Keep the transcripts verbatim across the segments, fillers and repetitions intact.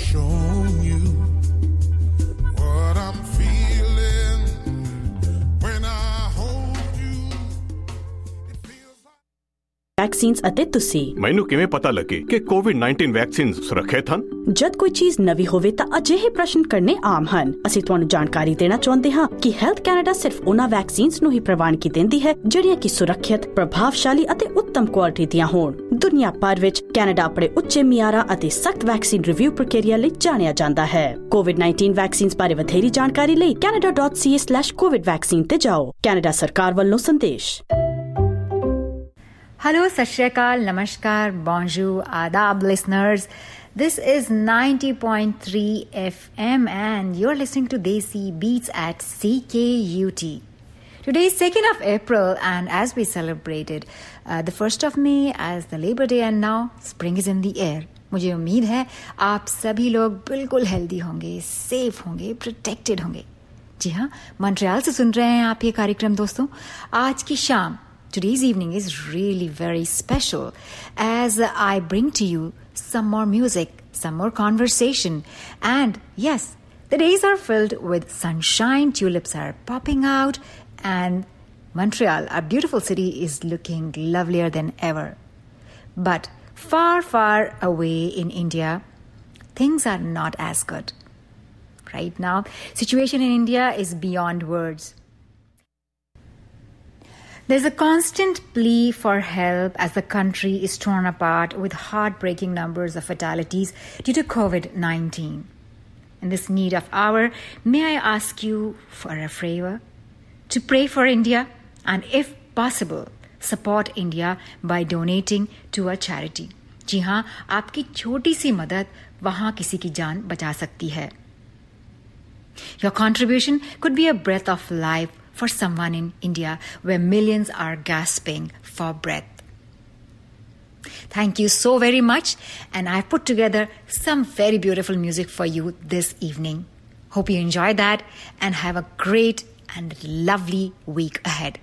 shown you what I'm feeling when I hold you. It feels like vaccines ਅਤੇ ਤੁਸੀਂ ਮੈਨੂੰ ਕਿਵੇਂ ਪਤਾ ਲੱਗੇ ਕਿ ਕੋਵਿਡ ਨਾਈਨਟੀਨ ਵੈਕਸੀਨ ਸੁਰੱਖਿਅਤ ਹਨ? ਜਦ ਕੋਈ ਚੀਜ਼ ਨਵੀਂ ਹੋਵੇ ਤਾਂ ਅਜਿਹੇ ਪ੍ਰਸ਼ਨ ਕਰਨੇ ਆਮ ਹਨ। ਅਸੀਂ ਤੁਹਾਨੂੰ ਜਾਣਕਾਰੀ ਦੇਣਾ ਚਾਹੁੰਦੇ ਹਾਂ ਕਿ ਹੈਲਥ ਕੈਨੇਡਾ ਸਿਰਫ ਉਹਨਾਂ ਵੈਕਸੀਨਸ ਨੂੰ ਹੀ ਪ੍ਰਵਾਨਗੀ ਦਿੰਦੀ ਹੈ ਜਿਹੜੀਆਂ ਕਿ ਸੁਰੱਖਿਅਤ, ਪ੍ਰਭਾਵਸ਼ਾਲੀ ਅਤੇ ਉੱਤਮ ਕੁਆਲਿਟੀ ਦੀਆਂ ਹੋਣ। ਦੁਨੀਆ ਭਰ ਵਿੱਚ ਕੈਨੇਡਾ ਆਪਣੇ ਉੱਚੇ ਮਿਆਰਾਂ ਅਤੇ ਸਖਤ ਵੈਕਸੀਨ ਰਿਵਿਊ ਪ੍ਰਕਿਰਿਆ ਲਈ ਜਾਣਿਆ ਜਾਂਦਾ ਹੈ। ਕੋਵਿਡ ਨਾਈਨਟੀਨ ਵੈਕਸੀਨਸ ਬਾਰੇ ਵਧੇਰੀ ਜਾਣਕਾਰੀ ਲਈ Canada dot C A slash covid vaccine ਤੇ ਜਾਓ। ਕੈਨੇਡਾ ਸਰਕਾਰ ਵੱਲੋਂ ਸੰਦੇਸ਼। Hello, Sat Shri Akal, Namaskar, Bonjour, Adab listeners. This is ninety point three F M and you're listening to Desi Beats at C K U T. Today is second of April and as we celebrated uh, the first of May as the Labor Day and now spring is in the air. मुझे उम्मीद है आप सभी लोग बिल्कुल healthy होंगे, safe होंगे, protected होंगे। जी हाँ, मॉन्ट्रियल से सुन रहे हैं आप ये कार्यक्रम दोस्तों। आज की शाम Today's evening is really very special as I bring to you some more music, some more conversation. And yes, the days are filled with sunshine, tulips are popping out, and Montreal, our beautiful city, is looking lovelier than ever. But far, far away in India, things are not as good. Right now, situation in India is beyond words. There's a constant plea for help as the country is torn apart with heartbreaking numbers of fatalities due to covid nineteen. In this need of hour, may I ask you for a favor? To pray for India and if possible, support India by donating to a charity. जी हाँ, आपकी छोटी सी मदद वहाँ किसी की जान बचा सकती है. Your contribution could be a breath of life for someone in India where millions are gasping for breath. Thank you so very much and I've put together some very beautiful music for you this evening. Hope you enjoy that and have a great and lovely week ahead.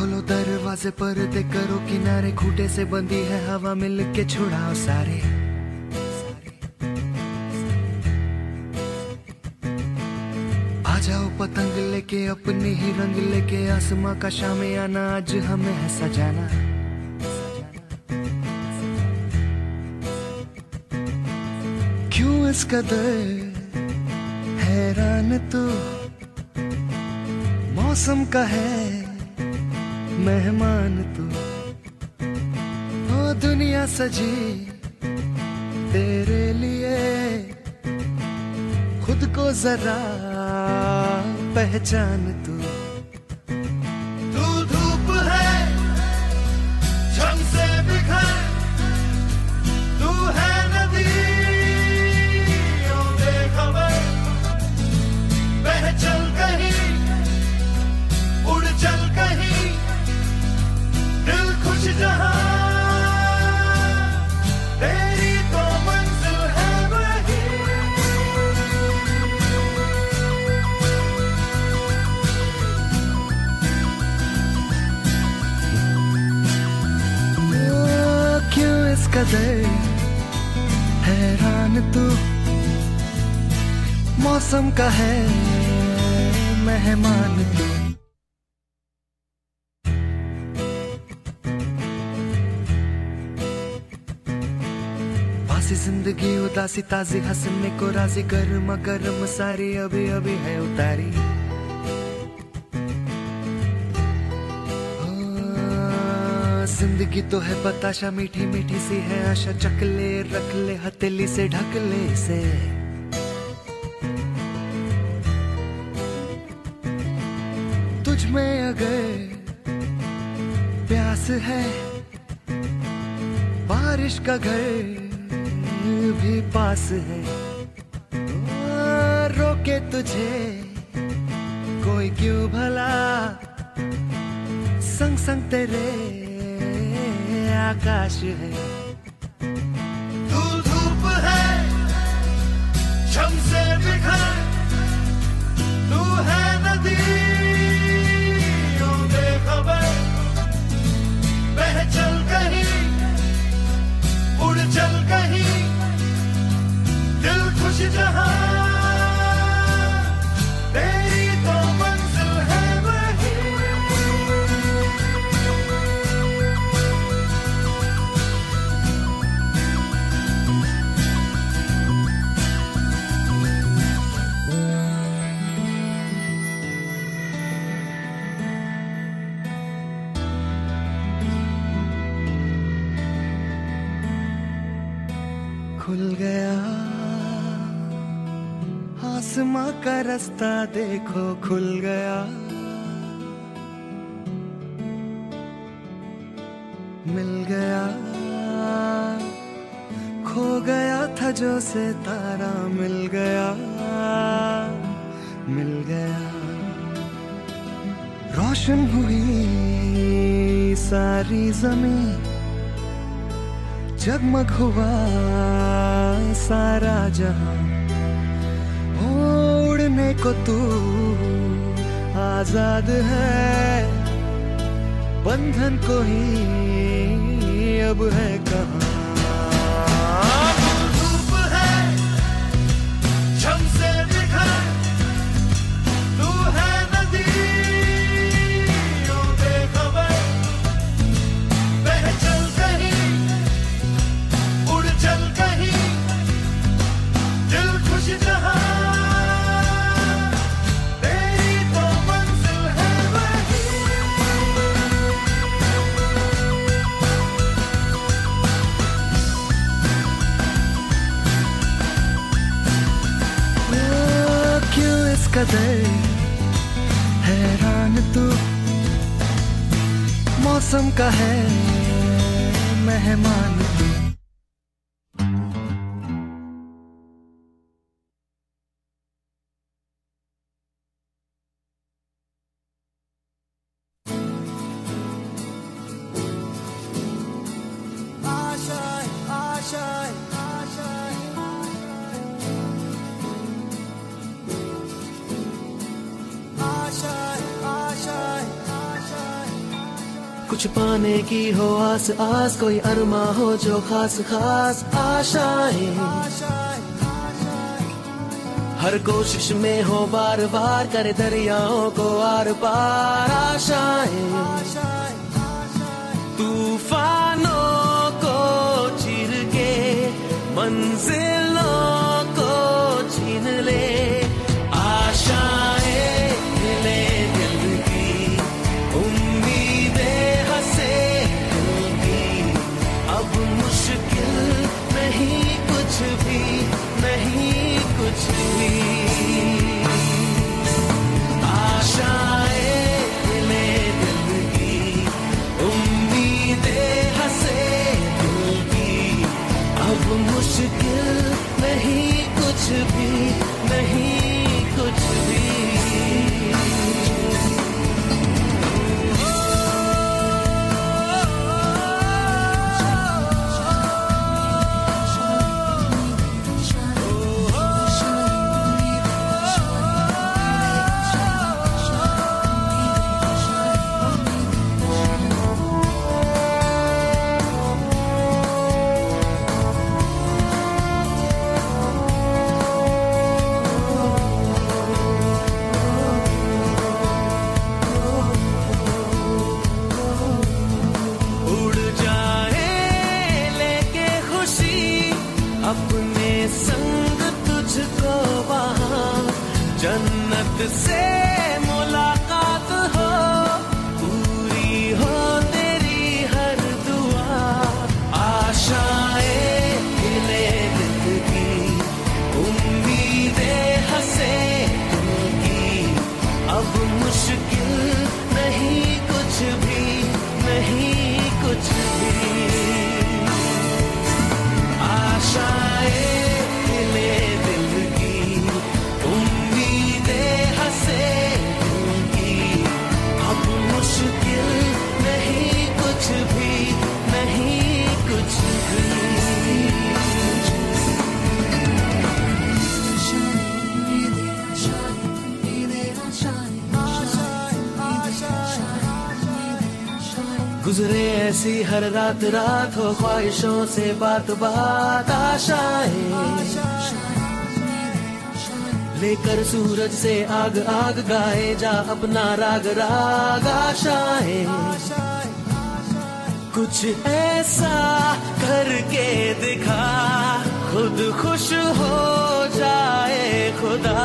खोलो दरवाजे पर्दे करो किनारे, खूंटे से बंदी है हवा मिल के छुड़ाओ सारे। आ जाओ पतंग लेके अपने ही रंग लेके, आसमां का शामियाना आज हमें है सजाना। क्यों इस कदर हैरान तू, मौसम का है मेहमान तू। ओ दुनिया सजी तेरे लिए, खुद को जरा पहचान तू। तू धूप है झम से बिखर, तू है नदी ओ बेखबर, बह चल कहीं उड़ चल कहीं, दिल खुश जहां तेरी तो मंजिल है वही। ओ, क्यों इस कदर हैरान तू, मौसम का है मेहमान तू। जिंदगी उदासी ताजी हंसने को राजी, गर्म गर्म सारी अभी अभी है उतारी। जिंदगी तो है बताशा मीठी मीठी सी है आशा, चकले रख ले हथेली से ढक ले इसे। तुझ में अगर प्यास है, बारिश का घर भी पास है। रोके तुझे कोई क्यों भला, संग संग तेरे आकाश है। तू धूप है झम से बिखर, तू है नदी ओ बेखबर, बह चल कहीं उड़ चल कहीं, दिल खुश जहां तेरी तो मंजिल है वही। खुल गया आसमां का रास्ता देखो, खुल गया मिल गया, खो गया था जो से तारा, मिल गया मिल गया। रोशन हुई सारी जमीन, जगमग हुआ सारा जहां। उड़ने को तू आजाद है, बंधन को ही अब है कहां। धूप है झम से बिखर, तू है नदी ओ बेखबर, बह चल कहीं उड़ चल कहीं, दिल खुश जहां तेरी तो मंजिल है वही। ओ, क्यों इस कदर हैरान तू, मौसम का है मेहमान तू। कुछ पाने की हो आस आस, कोई अरमा हो जो खास खास आशाएं, हर कोशिश में हो बार बार करे दरियाओं को आर पार आशाएं, तूफानों को चीर के मंजिलों को छीन ले, आशाएं हिले दिल की, उम्मीदें हंसे दिल की, अब मुश्किल नहीं कुछ भी, नहीं कुछ भी, आशाएं हिले दिल की, उम्मीदें हंसे दिल की, अब मुश्किल नहीं कुछ भी, नहीं कुछ भी। अपने संग तुझको वहाँ जन्नत से मुलाकात हो, पूरी हो तेरी हर दुआ, आशाएं हिले दिल की, उम्मीदें हंसे दिल की, अब मुश्किल नहीं कुछ भी, नहीं कुछ भी, आशाएं हिले दिल की, उम्मीदें हंसे दिल की, अब मुश्किल नहीं कुछ भी, नहीं कुछ भी। गुजरे ऐसी हर रात रात हो ख्वाहिशों से बात बात, आशाएं लेकर सूरज से आग आग गाए जा अपना राग राग, आशाएं कुछ ऐसा करके दिखा, खुद खुश हो जाए खुदा,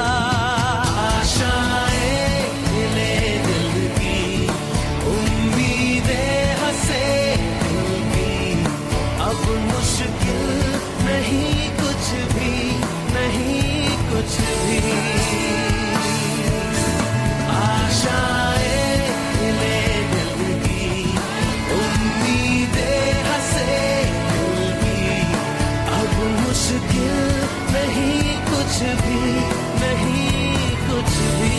आशाएं हिले दिल की, उम्मीदें हंसे दिल की, अब मुश्किल नहीं कुछ भी, नहीं कुछ भी, आशाएं हिले दिल की, उम्मीदें हंसे दिल की, अब मुश्किल नहीं कुछ भी, नहीं कुछ भी।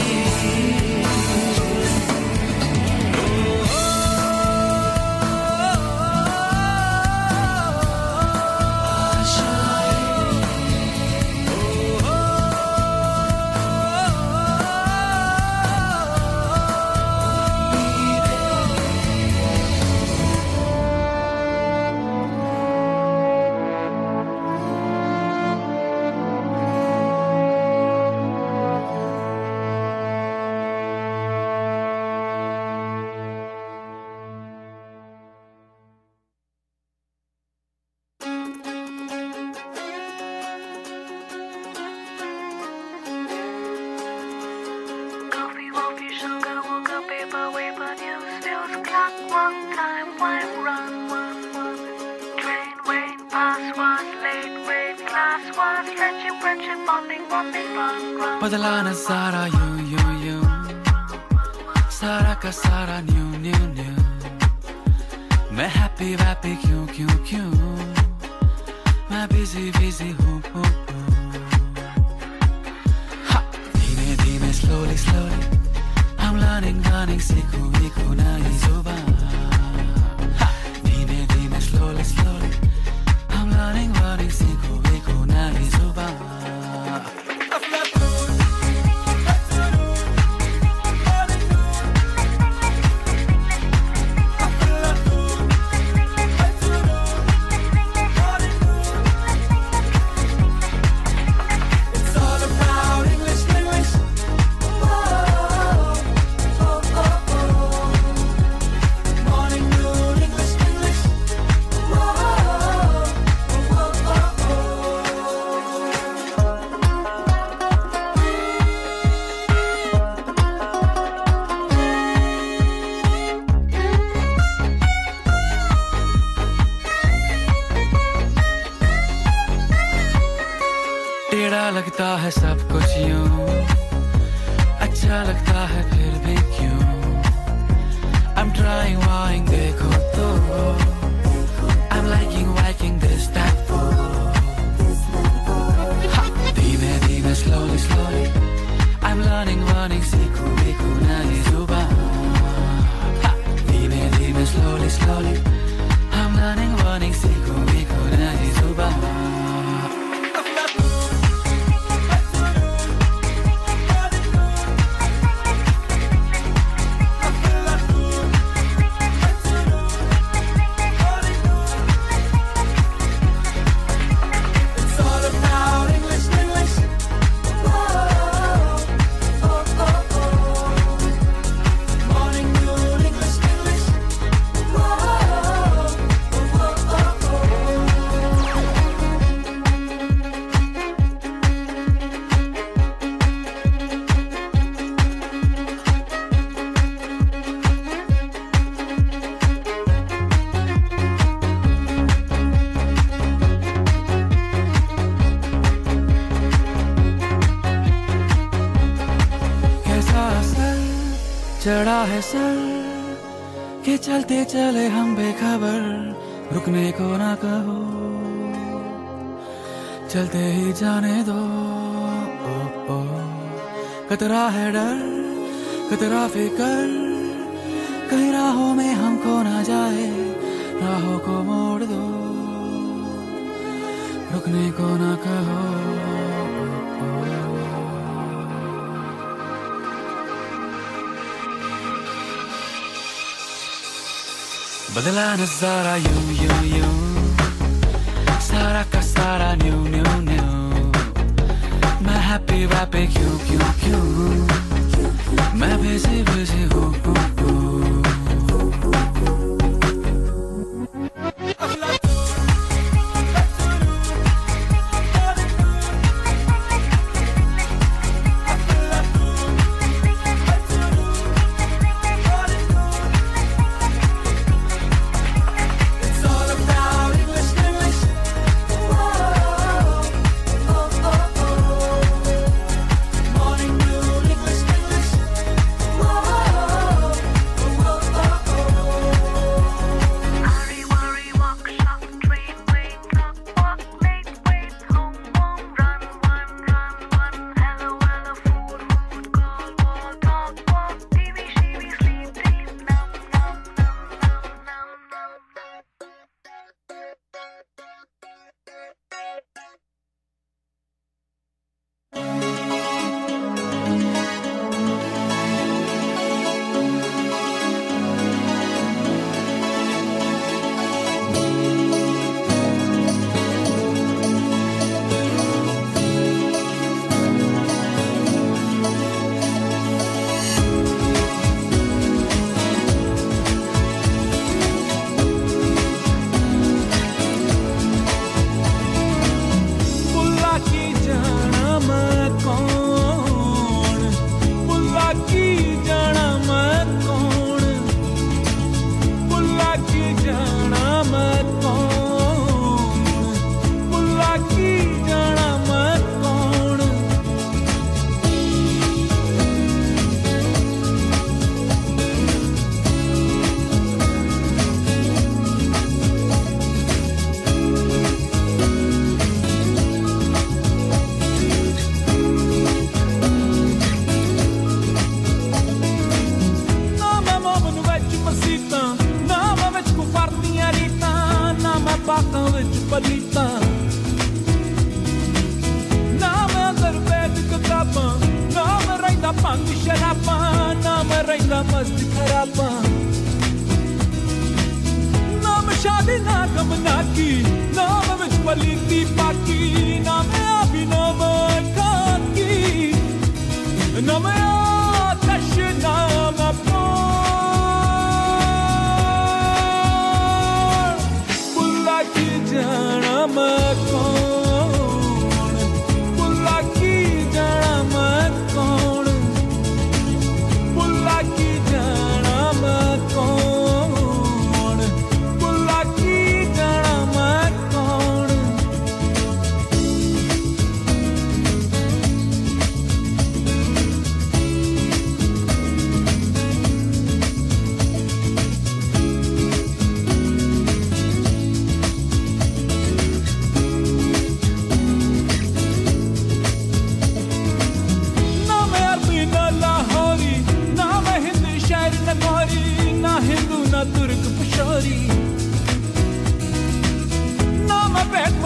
बदला न सारा यूं यूं यूं, सारा का सारा न्यू न्यू न्यू, मैं हैप्पी वैप्पी क्यों क्यों क्यों, मैं बिजी बिजी हूँ हूँ हूँ, धीमे धीमे slowly slowly, I'm learning learning सीखूं सीखूं नई जुबान, धीमे धीमे slowly slowly, I'm learning learning सीखूं सीखूं नई जुबान। I feel है सब कुछ यूं, अच्छा लगता है फिर भी क्यों? I'm trying, trying, देखो तो I'm liking, liking this, that, ha, धीमे धीमे, slowly, slowly I'm learning, learning, सीखूं, सीखूं नई जुबान, ha, धीमे धीमे, slowly, slowly I'm learning, learning, सीखूं, सीखूं नई जुबान. चढ़ा है सर कि चलते चले हम बेखबर, रुकने को ना कहो, चलते ही जाने दो. ओ, ओ, कतरा है डर, कतरा फिकर, कहीं राहों में हमको ना जाए, राहों को मोड़ दो, रुकने को ना कहो. बदला नजारा यूं यूं यूं, सारा का सारा न्यू न्यू न्यू, मैं हैप्पी वैपी क्यों क्यों क्यों, मैं बिजी बिजी हूँ हूँ हूँ.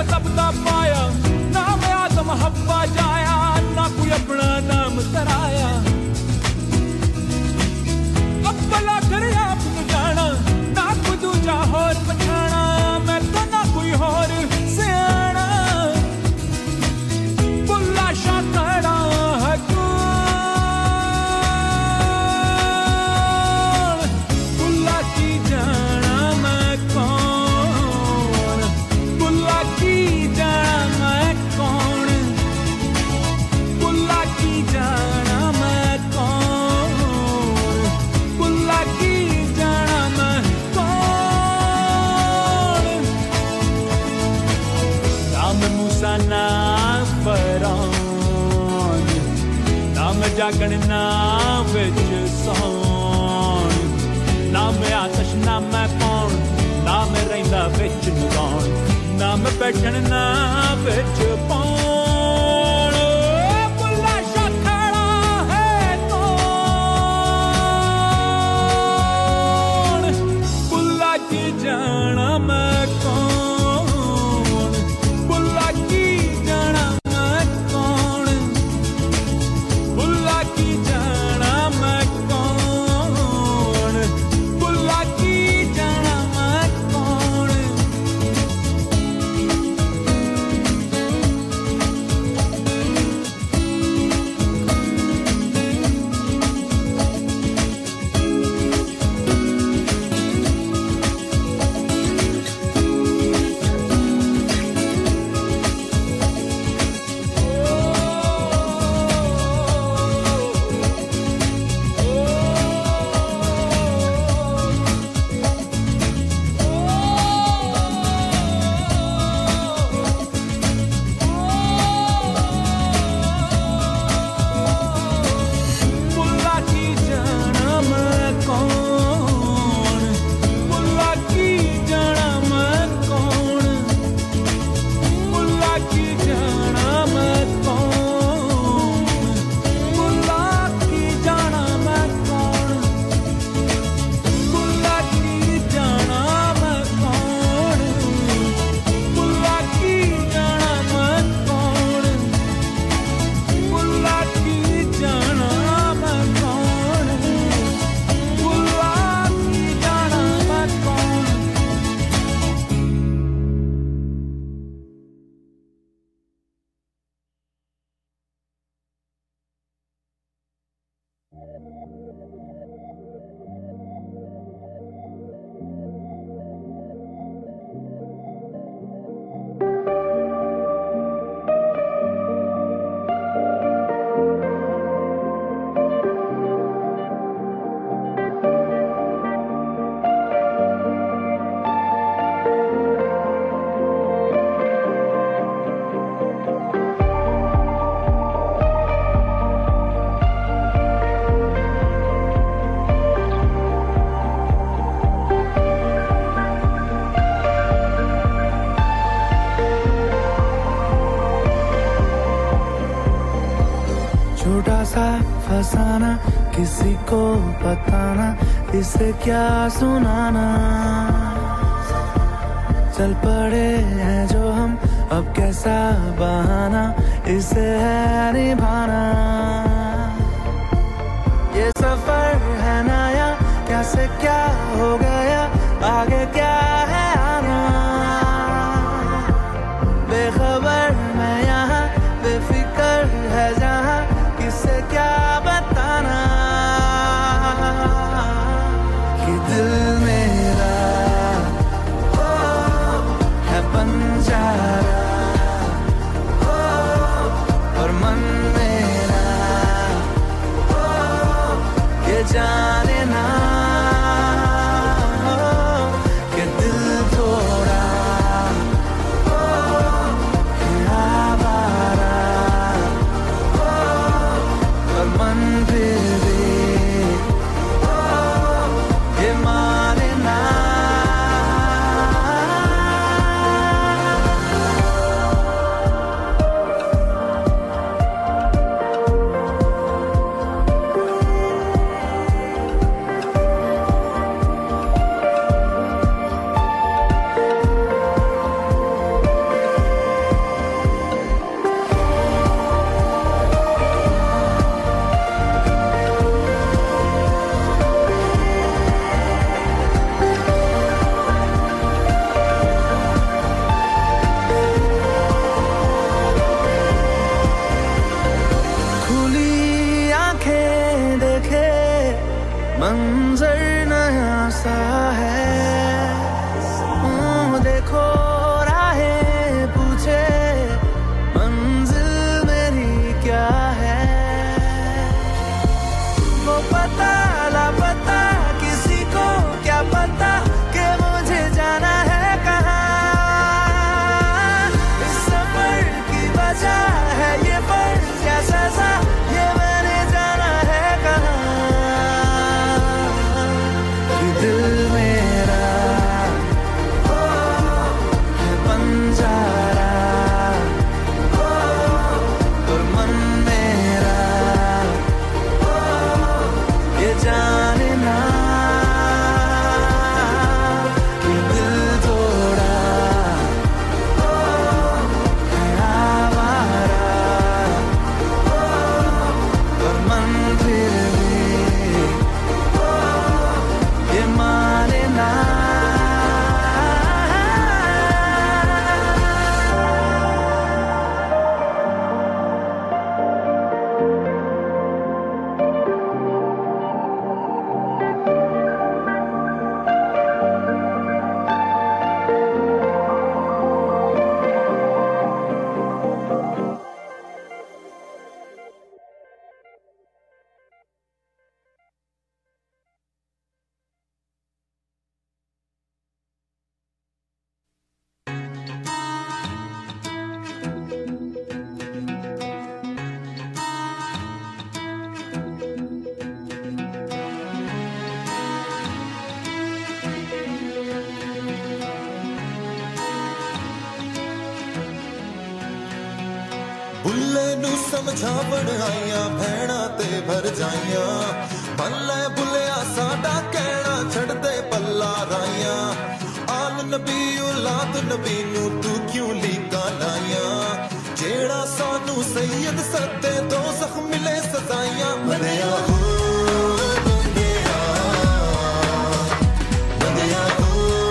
सब दा पाया नाम आदम हब्बा जाया ना कोई अपना नाम तराया अब्बला कर आप जाना ना कोई दूजा होर पछाना मैं तो ना कोई होर सियाना बुल्ला शाकड़ा है जागण ना विच सौण ना मैं आतश ना मैं कौन ना मैं रहिंदा विच नगाउण ना मैं बैठण ना विच पौण बुल्ला शाखड़ा है कौन बुल्ला की जाना मैं कौन बुल्ला की जाना फसाना किसी को बताना इसे क्या सुनाना चल पड़े हैं जो हम अब कैसा बहाना इसे है निभाना ये सफर है नया कैसे क्या हो गया आगे क्या है आना बेखबर मैं यहाँ बेफिक्र है जहाँ किसे क्या बताना कि दिल मेरा ओ, है बंजारा ओ, और मन मेरा ओ, ये जाने ना मंजर नया सा है, देखो राहें पूछे मंजिल मेरी क्या है, वो पता लापता किसी को क्या पता कि मुझे जाना है कहाँ, इस सफर की वजह है ये फर्ज या सजा, ये मैंने जाना है कहाँ, कि दिल मेरा है बंजारा और मन मेरा ये जाने ना कि दिल थोड़ा है आवारा और मन फिर भी ये माने ना। बुल्ले नू समझावण आईयां भैणा ते भर जाइयां, मन ले बुलिया साडा कहना छड़ दे पल्ला राइयां, आल नबी औलाद नबी नू तू क्यों लीका लाइयां, जेड़ा सानू सैयद सदे दो जख मिले सजाइयां, बंदिया हो बंदिया बंदिया हो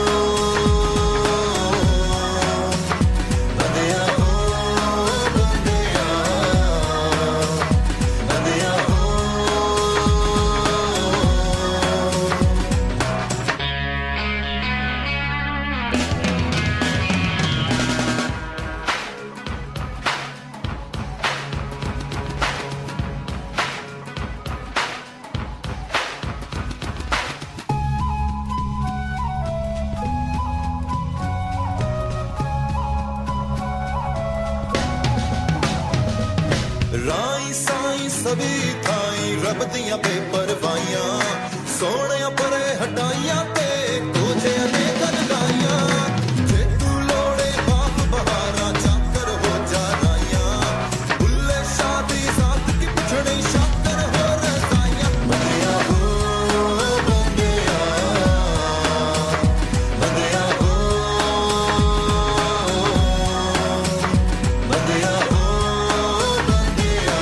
बंदिया हो बंदिया बंदिया हो। राई साई सभी थाई रब दियां बेपरवाइयां, सोने परे हटाइयां ते तुझे अनेक लगाइयां, जे तू लोड़े बाप बहारा चाकर हो जा राइयां, बुल्ले शादी साथ की पिछड़ी शातर हो रजाइयां, बंदिया हो बंदिया बंदिया हो बंदिया हो बंदिया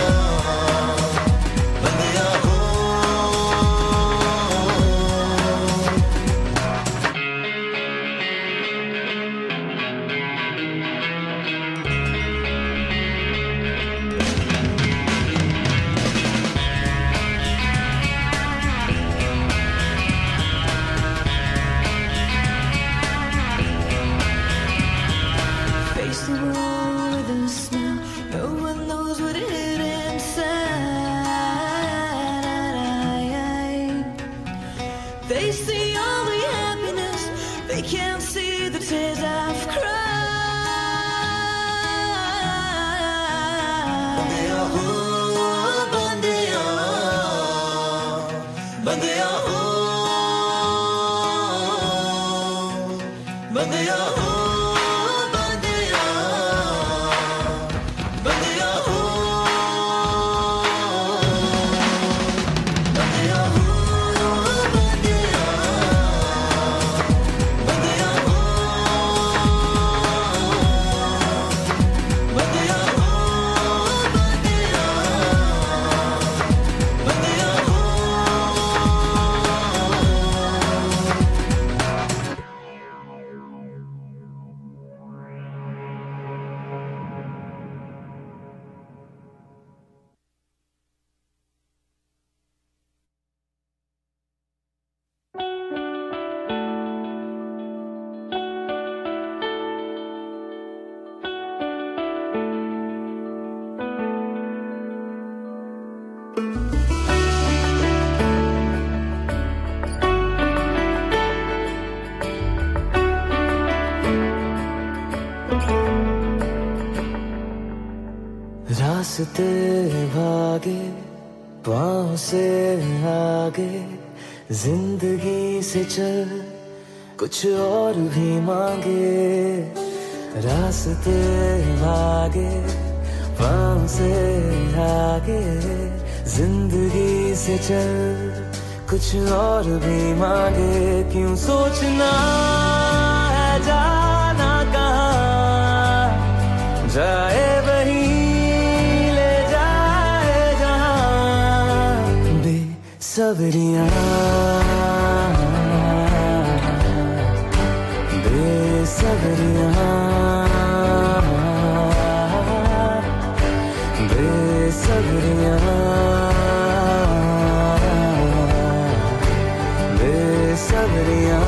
बंदिया हो। Face the world with a smile. No one knows what hid inside. They see all the happiness, they can't see the tears I've cried. बंदिया हो बंदिया बंदिया हो बंदिया हो बंदिया बंदिया हो बंदिया हो बंदिया बंदिया हो बंदिया हो बंदिया बंदिया हो। रास्ते भागे पाँव से आगे, जिंदगी से चल कुछ और भी मांगे। रास्ते भागे पाँव से आगे, जिंदगी से चल कुछ और भी मांगे। क्यों सोचना है जाना कहाँ, जाए वही ले जाए जहाँ। बेसब्रियाँ बेसब्रियाँ बेसब्रियाँ बेसब्रियाँ।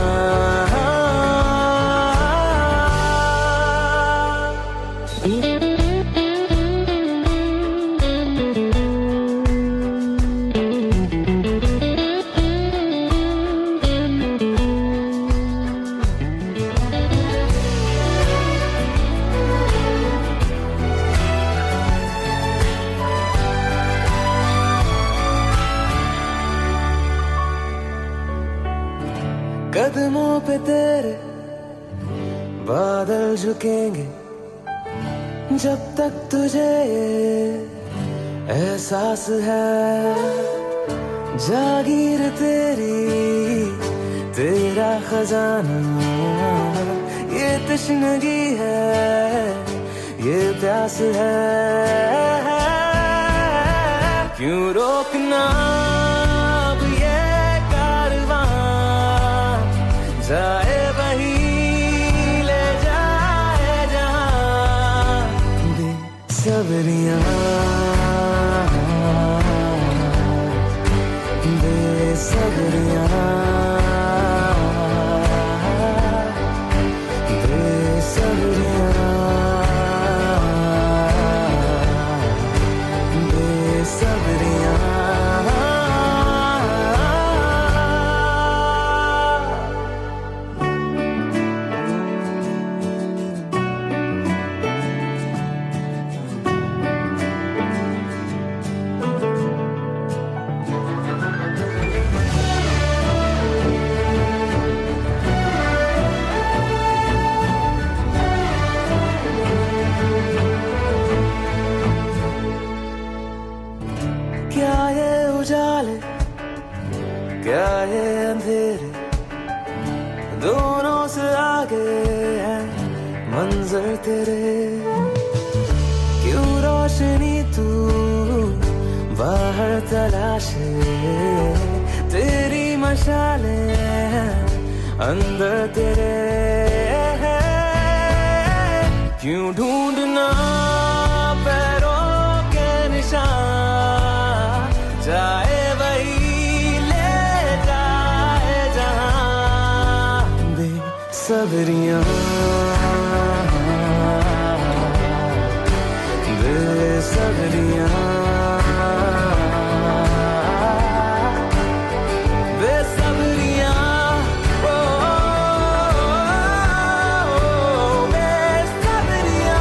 कदमों पे तेरे बादल झुकेंगे, जब तक तुझे एहसास है। जागीर तेरी तेरा खजाना, ये तश्नगी है ये प्यास है। क्यों रोकना अब ये कारवां, जाए वही ले जाए जहाँ। बेसब्रियाँ बेसब्रियाँ बेसब्रियाँ बेसब्रियाँ। क्या ये उजाले क्या ये अंधेरे, दोनों से आगे है मंजर तेरे। क्यों रोशनी तू बाहर तलाशे, तेरी मशाले अंदर तेरे। क्यों ढूंढना पैरों के निशान, जाए वही ले जाए जहाँ। बेसब्रियाँ बेसब्रियाँ बेसब्रियाँ ओ बेसब्रियाँ।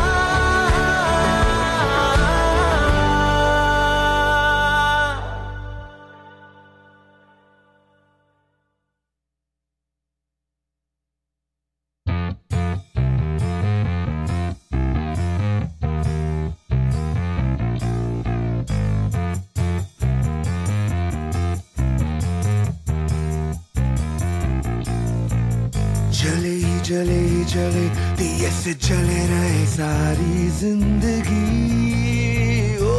चले ही चले ही चले दिए से चले रहे सारी जिंदगी। ओ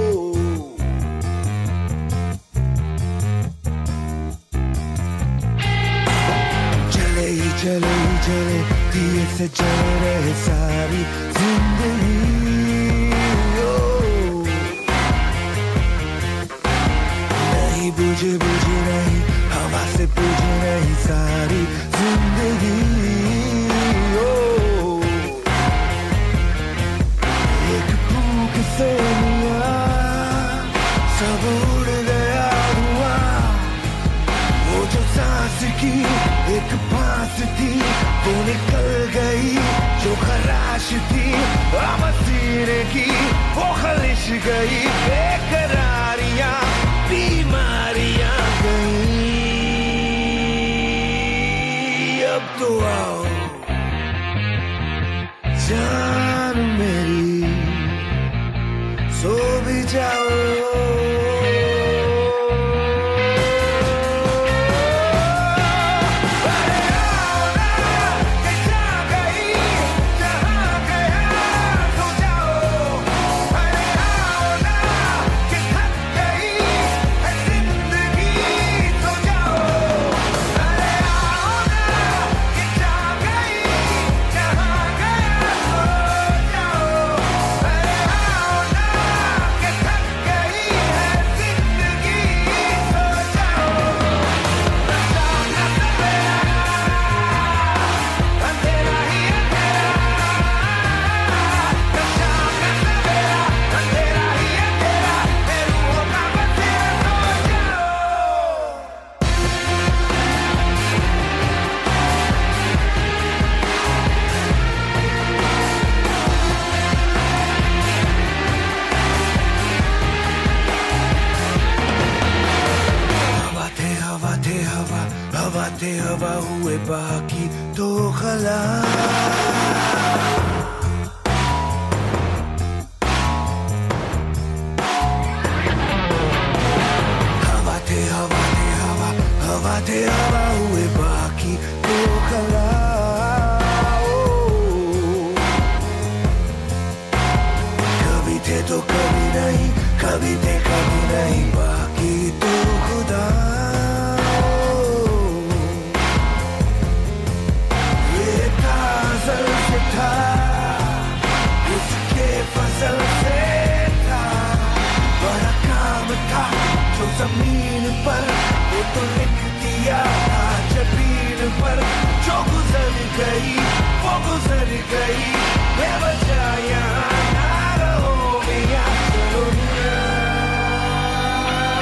चले ही चले ही चले दिए से चले रहे सारी जिंदगी। ओ नहीं बुझे बुझे नहीं हवा से बुझे नहीं सारी जिंदगी। ओ एक फूंक से लिया सब उड़ गया हुआ, वो जो सांस की एक बात थी वो निकल गई जो खराश थी सीने की वो खलिश गई बेकरारियां बीमारियां गई अब तो आओ जान मेरी सो भी जाओ हवा हुए बाकी तो खला हवा थे हवा थे हवा हवा थे हवा हुए बाकी तो खला कभी थे तो कभी नहीं कभी थे कभी नहीं बाकी तो खुदा उसके फसल से था बड़ा काम था जो जमीन पर वो तो लिख दिया था जमीन पर जो गुजर गई वो गुजर गई बेवजह यहाँ ना रहो मियां चलो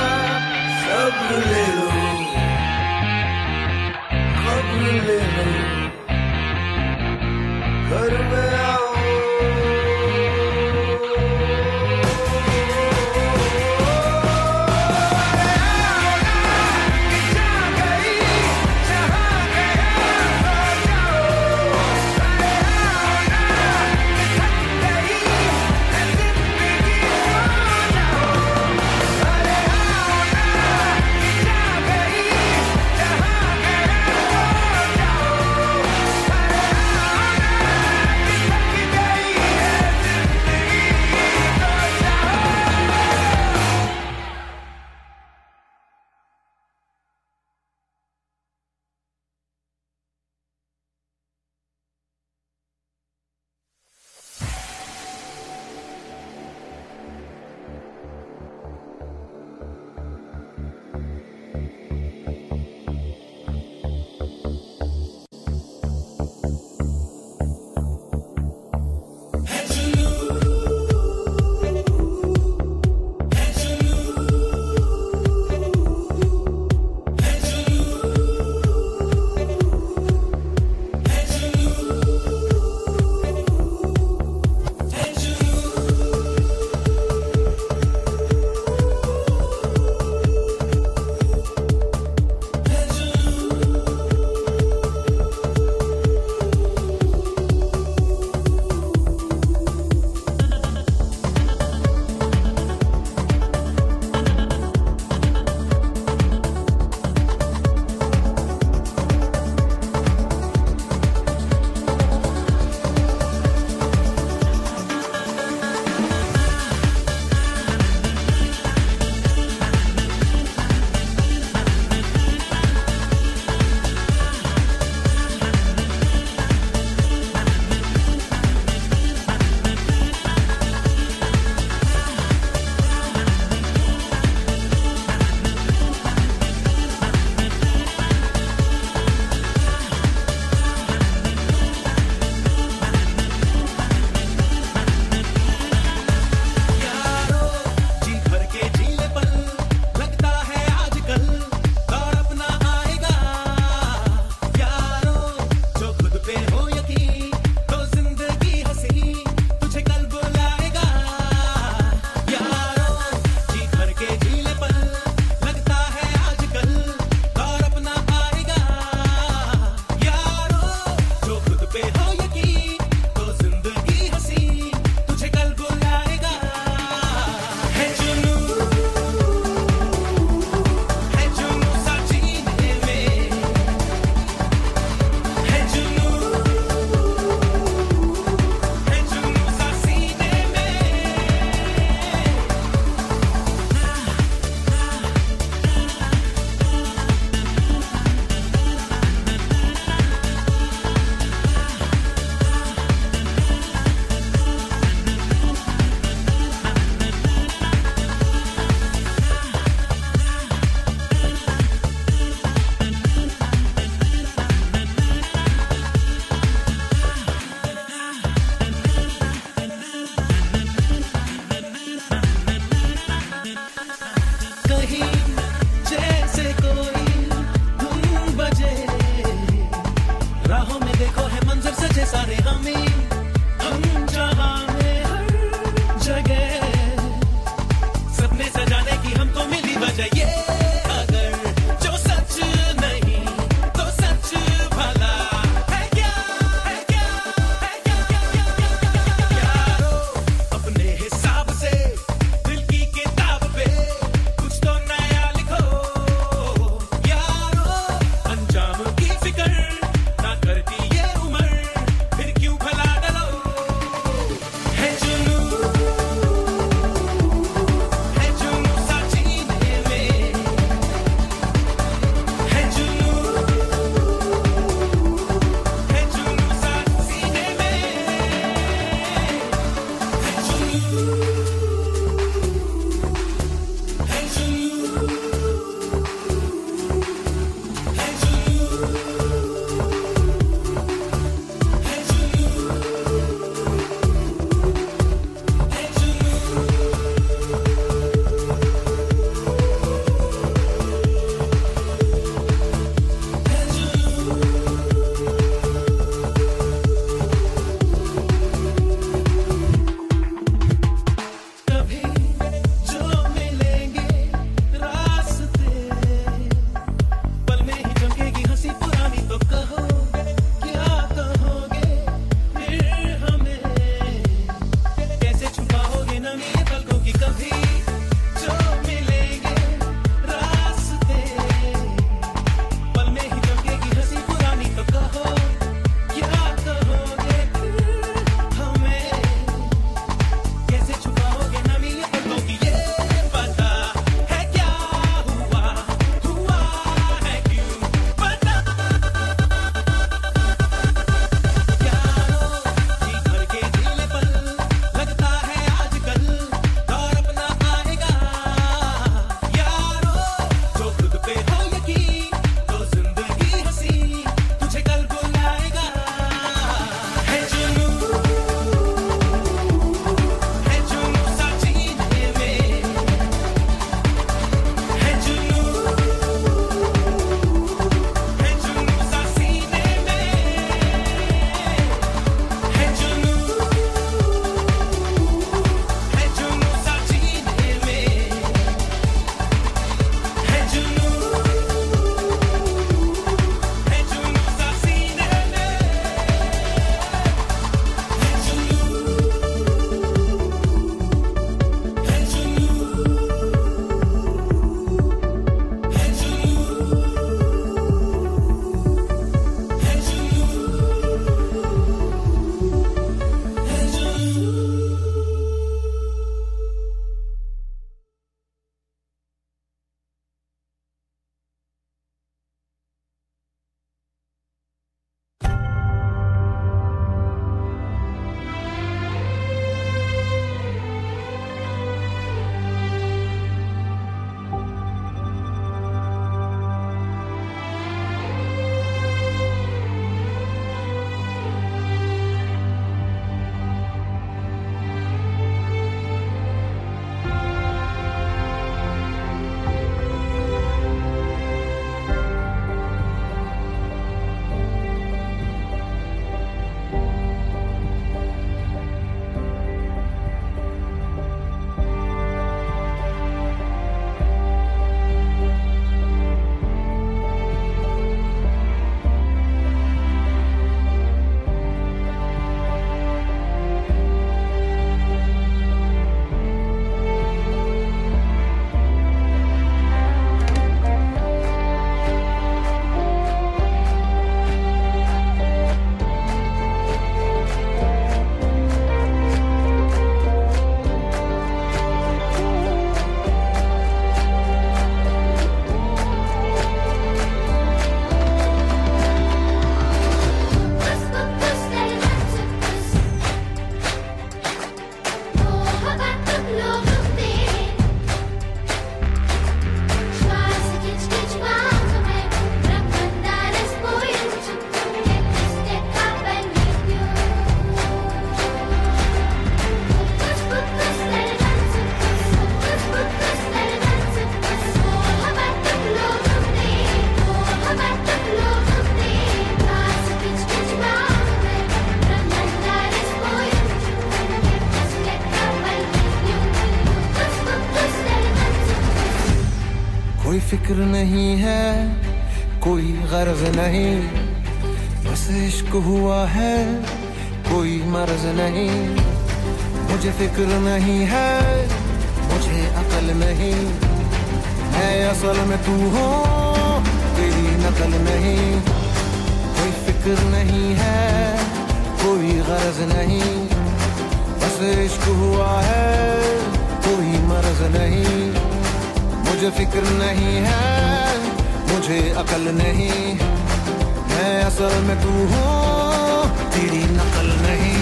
फिक्र नहीं है, कोई गर्ज नहीं, बस इश्क हुआ है, कोई मर्ज नहीं। मुझे फिक्र नहीं है, मुझे अकल नहीं, मैं असल में तू हो, तेरी नकल नहीं। कोई फिक्र नहीं है, कोई गर्ज नहीं, बस इश्क हुआ है, कोई मर्ज नहीं। मुझे फिक्र नहीं है, मुझे अकल नहीं, मैं असल में तू हूँ, तेरी नकल नहीं।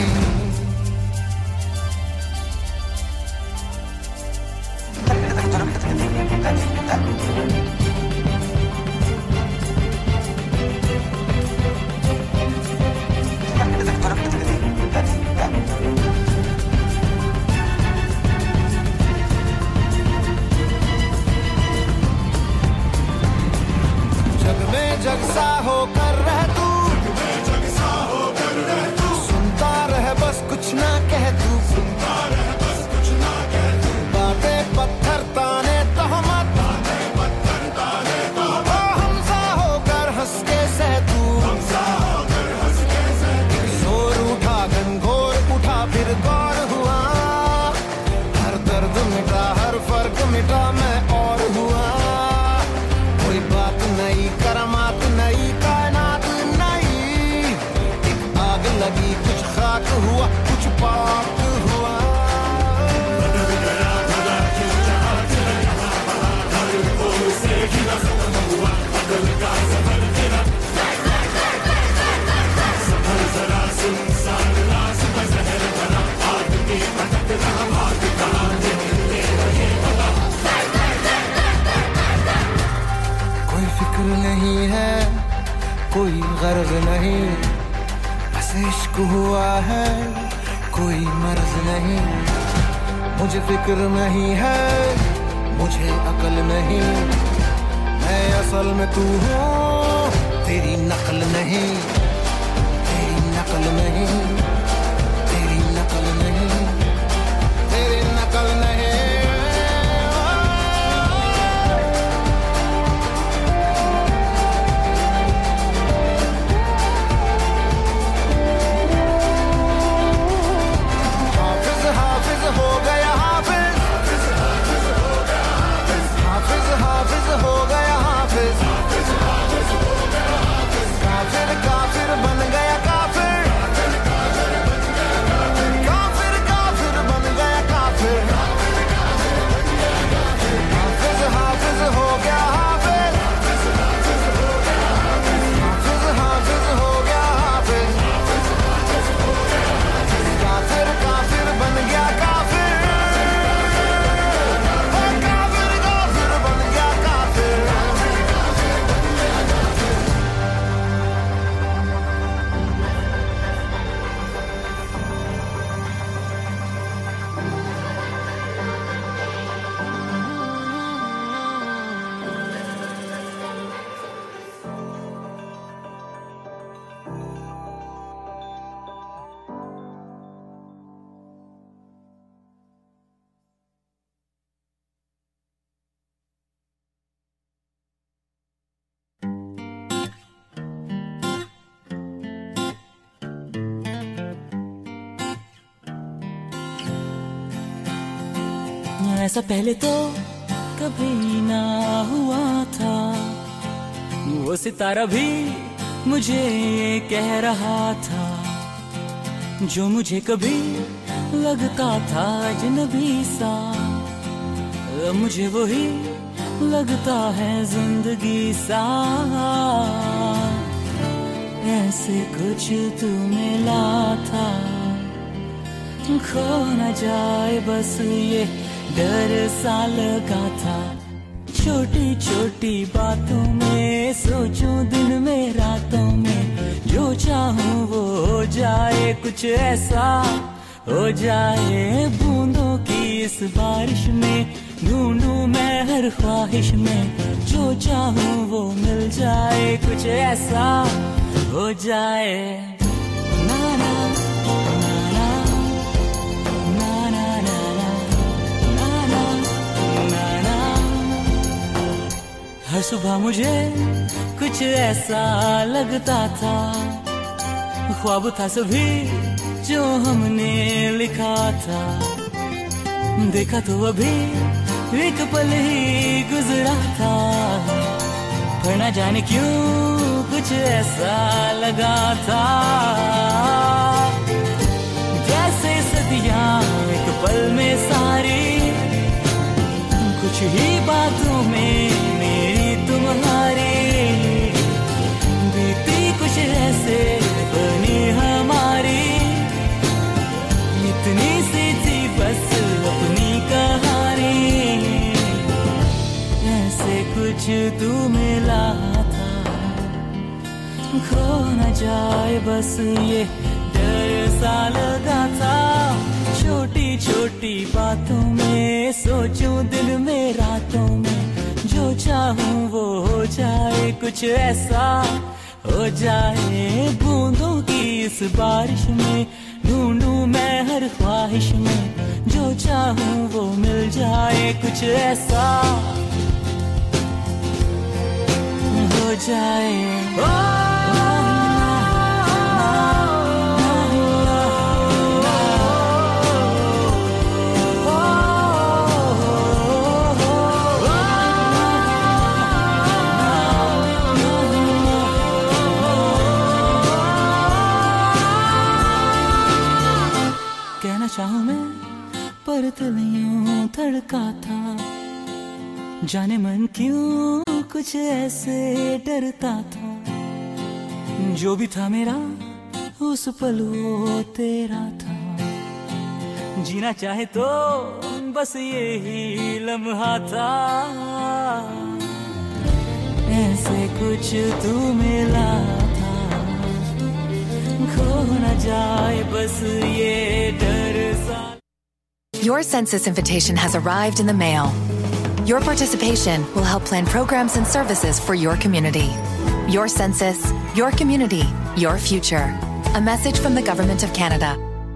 जग सा होकर रह तू, जग सा होकर रह तू, सुनता रह बस कुछ ना कह तू, सुनता रह बस कुछ ना कह तू। बातें पत्थर ताने तहमत, बातें पत्थर ताने तहमत, हमसा होकर हंस के सह तू, हमसा होकर हंस के सह तू। जोर उठा घनघोर उठा फिर गौर हुआ, हर दर्द मिटा हर फर्क मिटा मैं और हुआ। कोई बात नहीं करामात नहीं कायनात नहीं, एक आग लगी कुछ खाक हुआ कुछ पाक हुआ। बदल गया खुदा की चाहत यहाँ हर ओर से घिरा खत्म हुआ, बदल का सफर तेरा सफर जरा सुनसान रास में जहर भरा, आदमी भटक रहा भाग कहाँ निकले रहे पता। कोई फिक्र नहीं है, कोई गर्ज नहीं, बस इश्क हुआ है, कोई मर्ज नहीं। मुझे फिक्र नहीं है, मुझे अकल नहीं, मैं असल में तू हूँ, तेरी नकल नहीं, तेरी नकल नहीं, तेरी नकल नहीं, तेरी नकल नहीं। हो गया हाफिज, हाफिज हो गया हाफिज, हाफिज हाफिज हो गया हाफिज, हाफिज हाफिज हो गया हाफिज। काफिर काफिर बन गया काफिर, काफिर बन गया काफिर, काफिर काफिर बन गया काफिर, हाफिज हाफिज हो गया हाफिज, हाफिज हाफिज हो गया हाफिज, हाफिज हाफिज हो गया हाफिज, हाफिज हाफिज हो गया हाफिज। काफिर काफिर बन गया काफिर, ऐसा पहले तो कभी ना हुआ था, वो सितारा भी मुझे कह रहा था, जो मुझे कभी लगता था अजनबी सा, मुझे वही लगता है जिंदगी सा। ऐसे कुछ तू मिला था, खो न जाए बस ये डर सा लगा था। छोटी छोटी बातों में सोचूं दिन में रातों में, जो चाहूं वो हो जाए, कुछ ऐसा हो जाए। बूंदों की इस बारिश में ढूंढूं मैं हर ख्वाहिश में, जो चाहूं वो मिल जाए, कुछ ऐसा हो जाए। ना ना हर सुबह मुझे कुछ ऐसा लगता था, ख्वाब था सभी जो हमने लिखा था। देखा तो अभी एक पल ही गुजरा था, पर ना जाने क्यों कुछ ऐसा लगा था, जैसे सदियां एक पल में सारी, कुछ ही बातों में मेरी तुम्हारी, बीती कुछ ऐसे बनी हमारी, इतनी सी थी बस अपनी कहानी, ऐसे कुछ तू मिला था, खो न जाए बस ये डर सा लगा था, छोटी छोटी बातों में सोचूं दिन में रातों में, जो चाहूं वो हो जाए, कुछ ऐसा हो जाए, बूंदों की इस बारिश में ढूंढूं मैं हर ख्वाहिश में, जो चाहूं वो मिल जाए, कुछ ऐसा हो जाए। ओ कहना चाहूं मैं पर दिल यूं धड़का था, जाने मन क्यों कुछ ऐसे डरता था, जो भी था मेरा उस पल वो तेरा था, जीना चाहे तो बस यही लम्हा था, ऐसे कुछ तू मिला था, खो न जाए बस ये डर सा। Your census invitation has arrived in the mail. Your participation will help plan programs and services for your community. Your census, your community, your future. A message from the Government of Canada.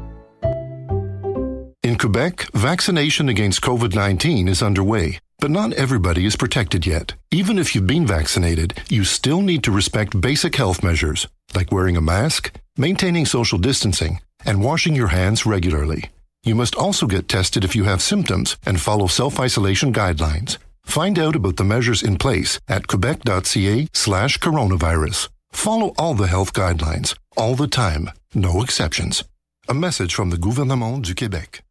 In Quebec, vaccination against COVID nineteen is underway, but not everybody is protected yet. Even if you've been vaccinated, you still need to respect basic health measures, like wearing a mask, maintaining social distancing, and washing your hands regularly. You must also get tested if you have symptoms and follow self-isolation guidelines. Find out about the measures in place at quebec.ca slash coronavirus. Follow all the health guidelines, all the time, no exceptions. A message from the Gouvernement du Québec.